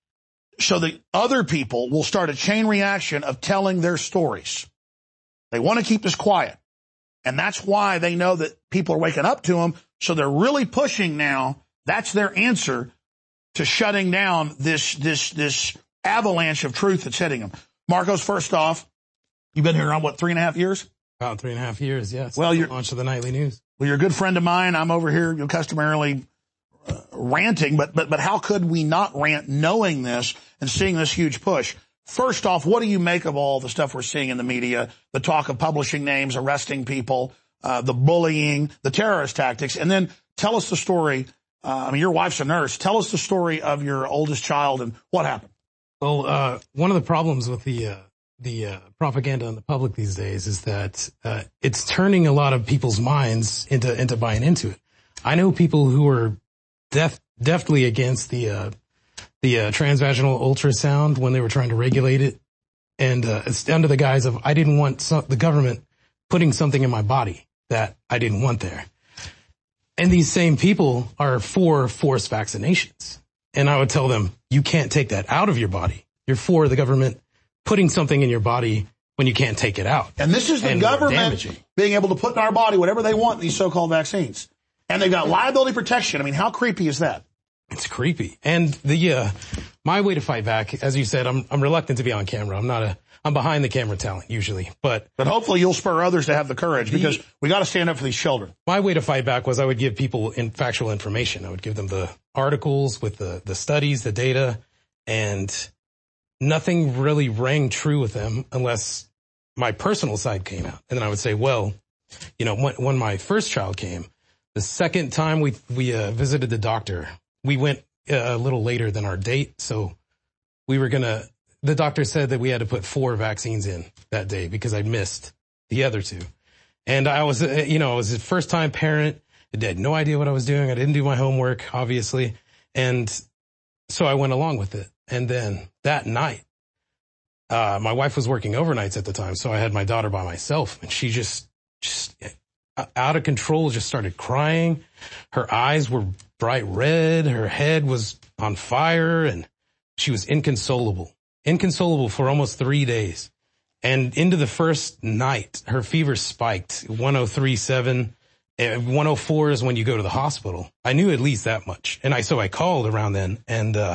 so that other people will start a chain reaction of telling their stories. They want to keep this quiet. And that's why they know that people are waking up to them. So they're really pushing now. That's their answer to shutting down this, this, this avalanche of truth that's hitting them. Marcos, first off, you've been here around, what, three and a half years? About three and a half years, yes. Well, you're launch of the nightly news. Well, you're a good friend of mine. I'm over here, you know, customarily uh, ranting, but, but, but how could we not rant knowing this and seeing this huge push? First off, what do you make of all the stuff we're seeing in the media, the talk of publishing names, arresting people, uh, the bullying, the terrorist tactics? And then tell us the story. Uh, I mean, your wife's a nurse. Tell us the story of your oldest child and what happened. Well, uh, one of the problems with the, uh, the, uh, propaganda in the public these days is that, uh, it's turning a lot of people's minds into, into buying into it. I know people who are def, deftly against the, uh, the, uh, transvaginal ultrasound when they were trying to regulate it. And, uh, it's under the guise of, I didn't want some, the government putting something in my body that I didn't want there. And these same people are for forced vaccinations. And I would tell them, you can't take that out of your body. You're for the government putting something in your body when you can't take it out. And this is the and government being able to put in our body whatever they want in these so-called vaccines. And they've got liability protection. I mean, how creepy is that? It's creepy. And the, uh, my way to fight back, as you said, I'm, I'm reluctant to be on camera. I'm not a, I'm behind the camera talent usually, but. But hopefully you'll spur others to have the courage because the, we got to stand up for these children. My way to fight back was I would give people in factual information. I would give them the articles with the, the studies, the data, and nothing really rang true with them unless my personal side came out. And then I would say, well, you know, when, when my first child came, the second time we, we, uh, visited the doctor, we went a little later than our date. So we were going to, the doctor said that we had to put four vaccines in that day because I missed the other two. And I was, you know, I was a first time parent. I had no idea what I was doing. I didn't do my homework, obviously. And so I went along with it. And then that night, uh, my wife was working overnights at the time. So I had my daughter by myself and she just, just out of control, just started crying. Her eyes were bright red. Her head was on fire and she was inconsolable, inconsolable for almost three days. And into the first night, her fever spiked one oh three point seven. one oh four is when you go to the hospital. I knew at least that much. And I, so I called around then and, uh,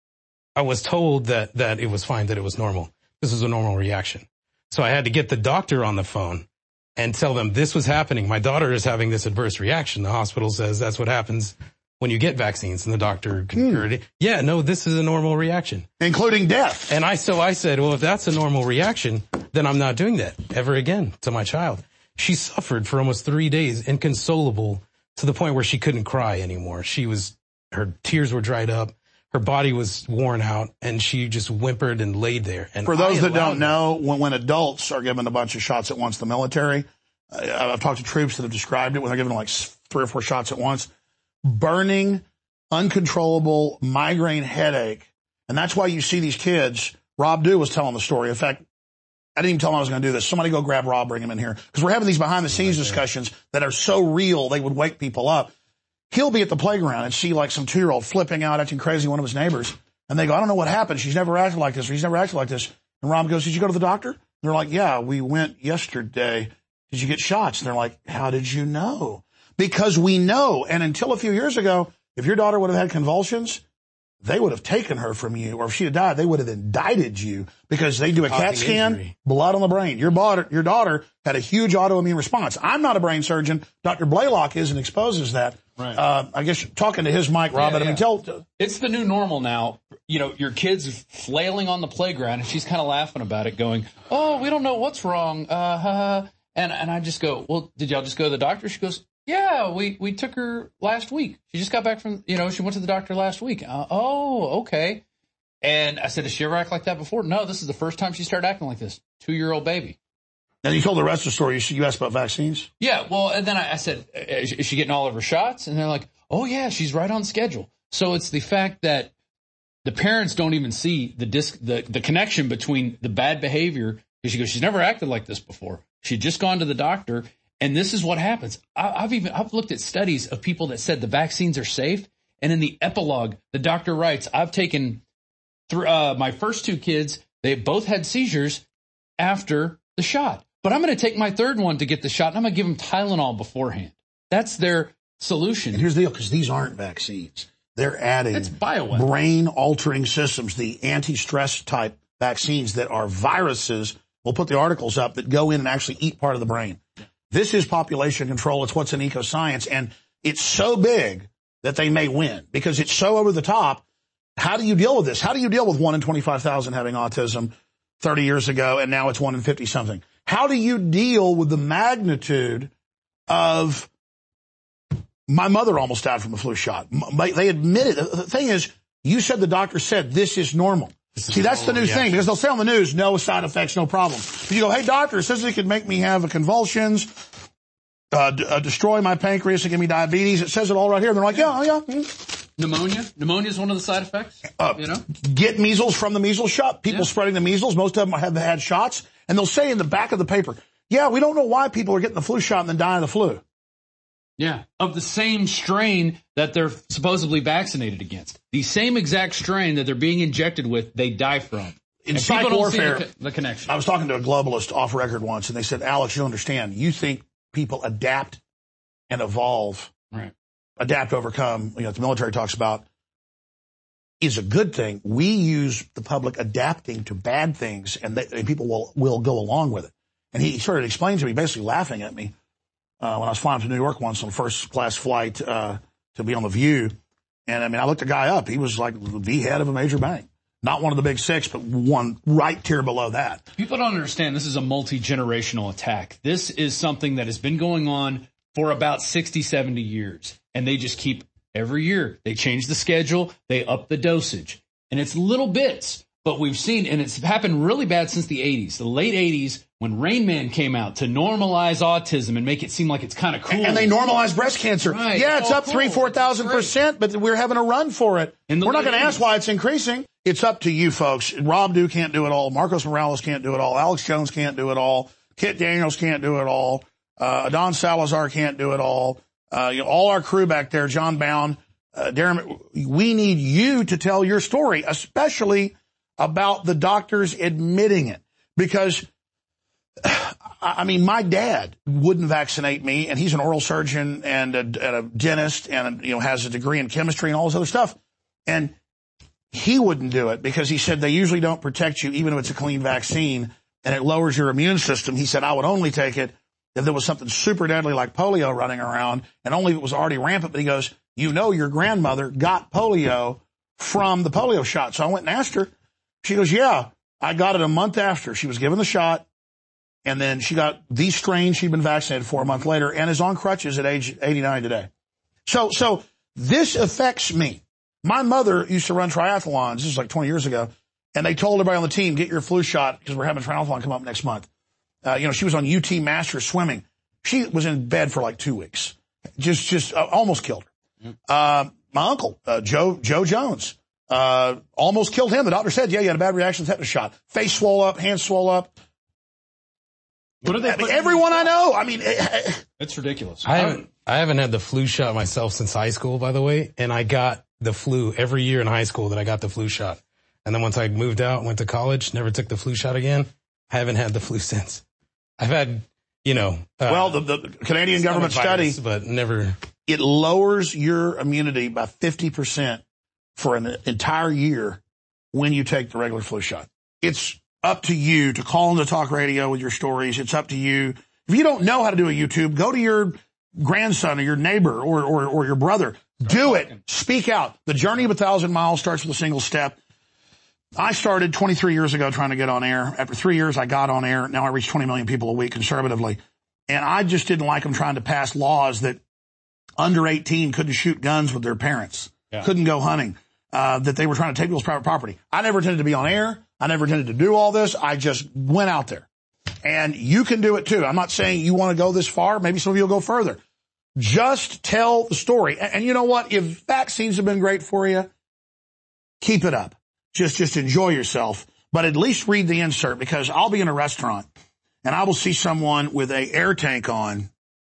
I was told that, that it was fine, that it was normal. This was a normal reaction. So I had to get the doctor on the phone and tell them this was happening. My daughter is having this adverse reaction. The hospital says that's what happens when you get vaccines, and the doctor concurred. Hmm. Yeah, no, this is a normal reaction. Including death. And I, so I said, well, if that's a normal reaction, then I'm not doing that ever again to my child. She suffered for almost three days, inconsolable, to the point where she couldn't cry anymore. She was, her tears were dried up. Her body was worn out, and she just whimpered and laid there. And for those that don't know, when, when adults are given a bunch of shots at once, the military, uh, I've talked to troops that have described it when they're given like three or four shots at once, burning, uncontrollable migraine headache. And that's why you see these kids. Rob Dew was telling the story. In fact, I didn't even tell him I was going to do this. Somebody go grab Rob, bring him in here. Because we're having these behind-the-scenes discussions that are so real, they would wake people up. He'll be at the playground and see like some two-year-old flipping out, acting crazy, one of his neighbors. And they go, I don't know what happened. She's never acted like this, or he's never acted like this. And Rob goes, did you go to the doctor? And they're like, yeah, we went yesterday. Did you get shots? And they're like, how did you know? Because we know. And until a few years ago, if your daughter would have had convulsions, they would have taken her from you. Or if she had died, they would have indicted you because they do a CAT scan, injury. Blood on the brain. Your daughter, your daughter had a huge autoimmune response. I'm not a brain surgeon. Doctor Blaylock is and exposes that. Right. Uh, I guess talking to his mic, Rob, yeah, yeah. I mean, tell. It's the new normal now. You know, your kid's flailing on the playground and she's kind of laughing about it going, oh, we don't know what's wrong. Uh, ha, ha. And, and I just go, well, did y'all just go to the doctor? She goes, yeah, we, we took her last week. She just got back from, you know, she went to the doctor last week. Uh, oh, okay. And I said, does she ever act like that before? No, this is the first time she started acting like this. Two-year-old baby. And you told the rest of the story. You asked about vaccines? Yeah, well, and then I, I said, is she getting all of her shots? And they're like, oh, yeah, she's right on schedule. So it's the fact that the parents don't even see the disc, the, the connection between the bad behavior. Because she goes, she's never acted like this before. She'd just gone to the doctor. And this is what happens. I, I've even, I've looked at studies of people that said the vaccines are safe. And in the epilogue, the doctor writes, I've taken th- uh, my first two kids. They both had seizures after the shot. But I'm going to take my third one to get the shot, and I'm going to give them Tylenol beforehand. That's their solution. And here's the deal, because these aren't vaccines. They're adding it's bioweapon. brain-altering systems, the anti-stress type vaccines that are viruses. We'll put the articles up that go in and actually eat part of the brain. This is population control. It's what's in ecoscience, and it's so big that they may win because it's so over the top. How do you deal with this? How do you deal with one in twenty-five thousand having autism thirty years ago, and now it's one in fifty-something? How do you deal with the magnitude of my mother almost died from a flu shot? They admitted. The thing is, you said the doctor said this is normal. See, that's the new reaction. thing, because they'll say on the news, no side effects, no problem. But you go, hey, doctor, it says it could make me have convulsions, uh, d- uh, destroy my pancreas, and give me diabetes. It says it all right here. And they're like, yeah, oh, yeah. Mm. Pneumonia? Pneumonia is one of the side effects, uh, you know? Get measles from the measles shot. People yeah. spreading the measles. Most of them have had shots. And they'll say in the back of the paper, yeah, we don't know why people are getting the flu shot and then dying of the flu. Yeah, of the same strain that they're supposedly vaccinated against. The same exact strain that they're being injected with, they die from. in and psych people don't warfare, see the, the connection. I was talking to a globalist off record once, and they said, Alex, you don't understand. You think people adapt and evolve, right? Adapt, overcome, you know, what the military talks about, is a good thing. We use the public adapting to bad things, and, they, and people will, will go along with it. And he sort of explained to me, basically laughing at me, uh, when I was flying to New York once on a first-class flight uh, to be on The View. And, I mean, I looked the guy up. He was like the head of a major bank. Not one of the big six, but one right tier below that. People don't understand this is a multi-generational attack. This is something that has been going on for about sixty, seventy years. And they just keep, every year, they change the schedule, they up the dosage. And it's little bits. But we've seen, and it's happened really bad since the eighties, the late eighties, when Rain Man came out to normalize autism and make it seem like it's kind of cool. And they normalized breast cancer. Right. Yeah, it's oh, up cool. three, four thousand percent, but we're having a run for it. We're not going to ask why it's increasing. It's up to you folks. Rob Dew can't do it all. Marcos Morales can't do it all. Alex Jones can't do it all. Kit Daniels can't do it all. Uh, Adon Salazar can't do it all. Uh, you know, all our crew back there, John Bound, uh, Darren, we need you to tell your story, especially about the doctors admitting it. Because, I mean, my dad wouldn't vaccinate me, and he's an oral surgeon and a, and a dentist and, you know, has a degree in chemistry and all this other stuff. And he wouldn't do it because he said they usually don't protect you even if it's a clean vaccine and it lowers your immune system. He said, I would only take it if there was something super deadly like polio running around, and only if it was already rampant. But he goes, you know, your grandmother got polio from the polio shot. So I went and asked her. She goes, yeah, I got it a month after she was given the shot. And then she got the strain she'd been vaccinated for a month later and is on crutches at age eighty-nine today. So, so this affects me. My mother used to run triathlons. This was like twenty years ago. And they told everybody on the team, get your flu shot because we're having a triathlon come up next month. Uh, you know, she was on U T Masters swimming. She was in bed for like two weeks. Just, just uh, almost killed her. Uh, my uncle, uh, Joe, Joe Jones, uh, almost killed him. The doctor said, yeah, you had a bad reaction to the tetanus shot. Face swole up, hands swole up. What are they? I mean, everyone I know. I mean, it's ridiculous. I haven't, I haven't had the flu shot myself since high school, by the way. And I got the flu every year in high school that I got the flu shot. And then once I moved out, went to college, never took the flu shot again. I haven't had the flu since. I've had, you know, uh, well, the, the Canadian government study, but never. It lowers your immunity by fifty percent for an entire year when you take the regular flu shot. It's up to you to call into talk radio with your stories. It's up to you. If you don't know how to do a YouTube, go to your grandson or your neighbor or, or, or your brother. Do it. Speak out. The journey of a thousand miles starts with a single step. I started twenty-three years ago trying to get on air. After three years, I got on air. Now I reach twenty million people a week conservatively. And I just didn't like them trying to pass laws that under eighteen couldn't shoot guns with their parents, yeah. couldn't go hunting, uh, that they were trying to take people's private property. I never intended to be on air. I never intended to do all this. I just went out there. And you can do it too. I'm not saying you want to go this far. Maybe some of you will go further. Just tell the story. And, and you know what? If vaccines have been great for you, keep it up. Just, just enjoy yourself. But at least read the insert, because I'll be in a restaurant and I will see someone with a air tank on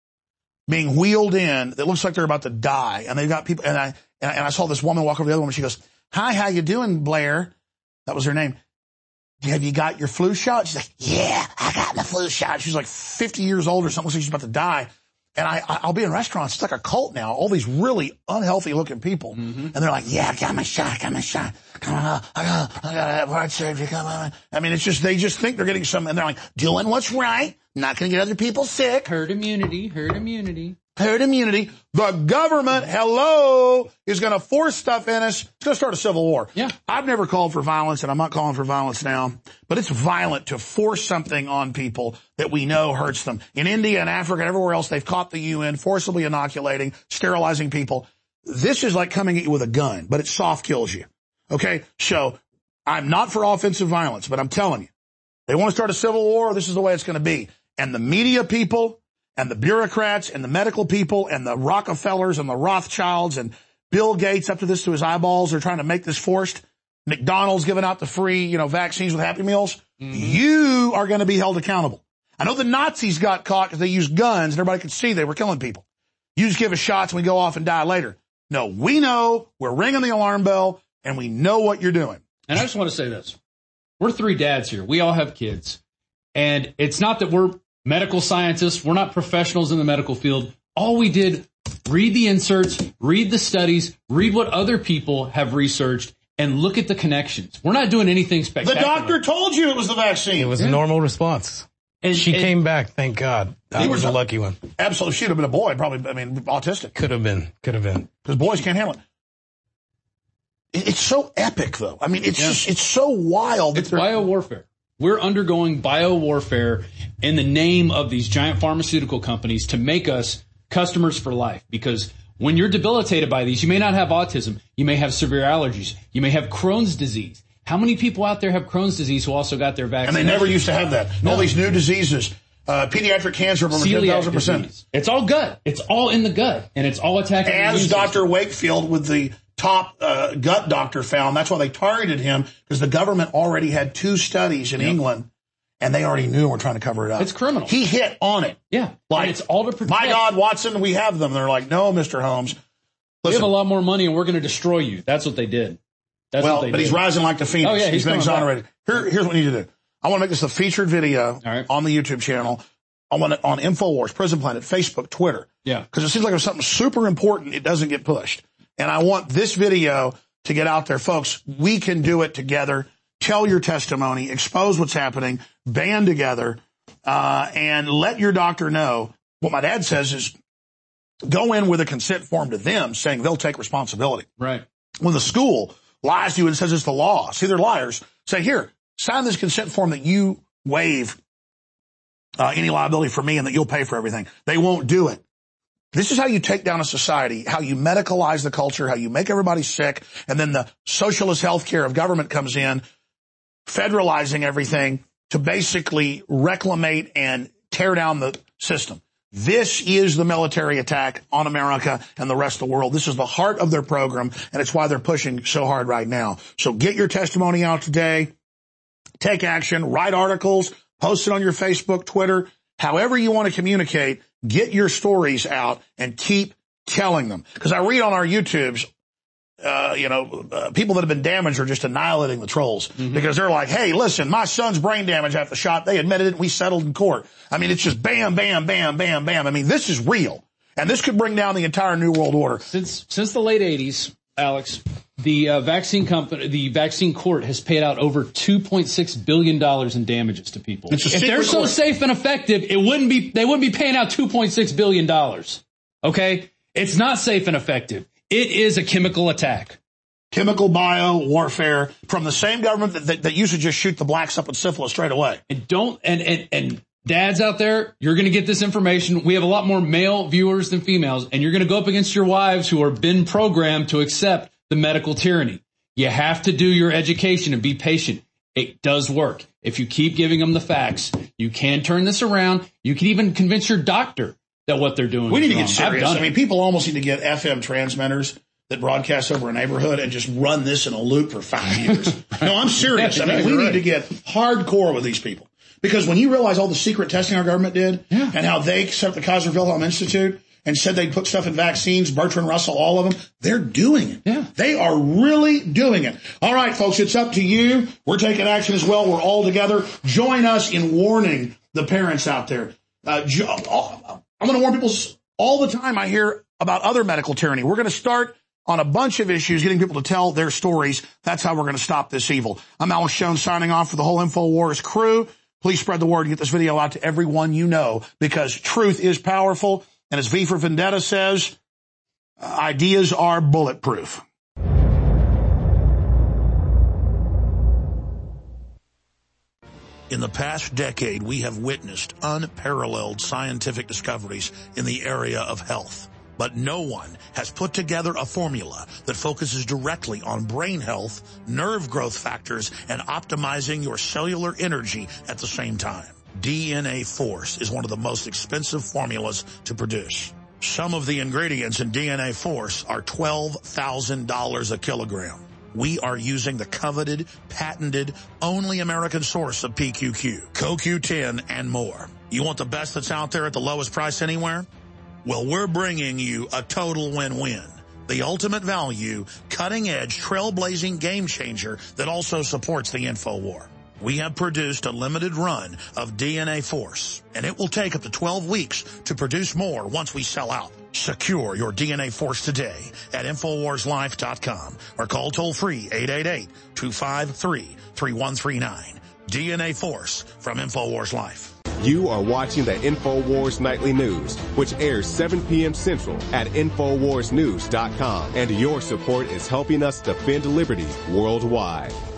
being wheeled in that looks like they're about to die. And they've got people, and I, and I, and I saw this woman walk over the other woman. She goes, hi, how you doing, Blair? That was her name. Have you got your flu shot? She's like, yeah, I got the flu shot. She's like fifty years old or something. Looks like she's about to die. And I, I'll be in restaurants. It's like a cult now. All these really unhealthy looking people. Mm-hmm. And they're like, yeah, I got my shot. I got my shot. Come on. I got, I got to have heart surgery. Come on. I mean, it's just, they just think they're getting some, and they're like, doing what's right. Not going to get other people sick. Herd immunity. Herd immunity. Herd immunity. The government, hello, is going to force stuff in us. It's going to start a civil war. Yeah. I've never called for violence, and I'm not calling for violence now, but it's violent to force something on people that we know hurts them. In India and Africa and everywhere else, they've caught the U N forcibly inoculating, sterilizing people. This is like coming at you with a gun, but it soft kills you. Okay? So I'm not for offensive violence, but I'm telling you, they want to start a civil war. This is the way it's going to be. And the media people and the bureaucrats and the medical people and the Rockefellers and the Rothschilds and Bill Gates, up to this to his eyeballs, are trying to make this forced. McDonald's giving out the free, you know, vaccines with Happy Meals. Mm-hmm. You are going to be held accountable. I know the Nazis got caught because they used guns and everybody could see they were killing people. You just give us shots and we go off and die later. No, we know, we're ringing the alarm bell, and we know what you're doing. And I just want to say this. we're three dads here. We all have kids. And it's not that we're medical scientists. We're not professionals in the medical field. All we did, read the inserts, read the studies, read what other people have researched, and look at the connections. We're not doing anything The spectacular. doctor told you it was the vaccine. It was Yeah. a normal response. And, she and, came back, thank God. I He was was a lucky one. Absolutely. She'd have been a boy, probably, I mean, autistic. Could have been. Could have been. Because boys can't handle it. It- It's so epic, though. I mean, it's Yeah. just, it's so wild. It's biowarfare. We're undergoing biowarfare in the name of these giant pharmaceutical companies to make us customers for life. Because when you're debilitated by these, you may not have autism. You may have severe allergies. You may have Crohn's disease. How many people out there have Crohn's disease who also got their vaccine? And they never used to have that. No. All these new diseases. Uh, pediatric cancer of over ten Celiac thousand percent. disease. It's all gut. It's all in the gut. And it's all attacking the As immune system. Doctor Wakefield with the top uh, gut doctor found, that's why they targeted him, because the government already had two studies in Yep. England, and they already knew and were trying to cover it up. It's criminal. He hit on it. Yeah. Like, and it's all to protect. my God, Watson, we have them. They're like, no, Mister Holmes. We Listen, have a lot more money and we're going to destroy you. That's what they did. That's well, what they but did. he's rising like the phoenix. Oh, yeah, he's he's been coming back. exonerated. Here, here's what we need to do. I want to make this a featured video All right. on the YouTube channel. I want it on InfoWars, Prison Planet, Facebook, Twitter. Yeah. Because it seems like if something super important, it doesn't get pushed. And I want this video to get out there. Folks, we can do it together. Tell your testimony, expose what's happening, band together, uh, and let your doctor know. What my dad says is go in with a consent form to them saying they'll take responsibility. Right. When the school lies to you and says it's the law, see, they're liars. Say, here, sign this consent form that you waive uh, any liability for me and that you'll pay for everything. They won't do it. This is how you take down a society, how you medicalize the culture, how you make everybody sick, and then the socialist healthcare of government comes in, federalizing everything to basically reclamate and tear down the system. This is the military attack on America and the rest of the world. This is the heart of their program, and it's why they're pushing so hard right now. So get your testimony out today. Take action. Write articles. Post it on your Facebook, Twitter. However you want to communicate, get your stories out and keep telling them. Because I read on our YouTubes, uh, you know, uh, people that have been damaged are just annihilating the trolls. Mm-hmm. Because they're like, hey, listen, my son's brain damage after the shot. They admitted it and we settled in court. I mean, it's just bam, bam, bam, bam, bam. I mean, this is real. And this could bring down the entire New World Order. Since since the late eighties, Alex, the uh, vaccine company, the vaccine court has paid out over two point six billion dollars in damages to people. It's a if they're so court. safe and effective, it wouldn't be they wouldn't be paying out two point six billion dollars. Okay? It's not safe and effective. It is a chemical attack. Chemical bio warfare from the same government that, that, that used to just shoot the blacks up with syphilis straight away. And don't and and and dads out there, you're going to get this information. We have a lot more male viewers than females, and you're going to go up against your wives who have been programmed to accept the medical tyranny. You have to do your education and be patient. It does work. If you keep giving them the facts, you can turn this around. You can even convince your doctor that what they're doing We is need to wrong. get serious. I've done I mean, it. people almost need to get F M transmitters that broadcast over a neighborhood and just run this in a loop for five years. No, I'm serious. I mean, we need to get hardcore with these people. Because when you realize all the secret testing our government did Yeah. and how they set up the Kaiser Wilhelm Institute and said they'd put stuff in vaccines, Bertrand Russell, all of them, they're doing it. Yeah. They are really doing it. All right, folks, it's up to you. We're taking action as well. We're all together. Join us in warning the parents out there. Uh, jo- I'm going to warn people all the time. I hear about other medical tyranny. We're going to start on a bunch of issues, getting people to tell their stories. That's how we're going to stop this evil. I'm Alex Jones signing off for the whole InfoWars crew. Please spread the word and get this video out to everyone you know, because truth is powerful. And as V for Vendetta says, ideas are bulletproof. In the past decade, we have witnessed unparalleled scientific discoveries in the area of health. But no one has put together a formula that focuses directly on brain health, nerve growth factors, and optimizing your cellular energy at the same time. D N A Force is one of the most expensive formulas to produce. Some of the ingredients in D N A Force are twelve thousand dollars a kilogram. We are using the coveted, patented, only American source of P Q Q, C O Q ten, and more. You want the best that's out there at the lowest price anywhere? Well, we're bringing you a total win-win. The ultimate value, cutting-edge, trailblazing game changer that also supports the InfoWar. we have produced a limited run of D N A Force, and it will take up to twelve weeks to produce more once we sell out. Secure your D N A Force today at Infowars Life dot com or call toll-free eight eight eight, two five three, three one three nine. D N A Force from Infowars Life. You are watching the InfoWars Nightly News, which airs seven p.m. Central at Infowars News dot com. And your support is helping us defend liberty worldwide.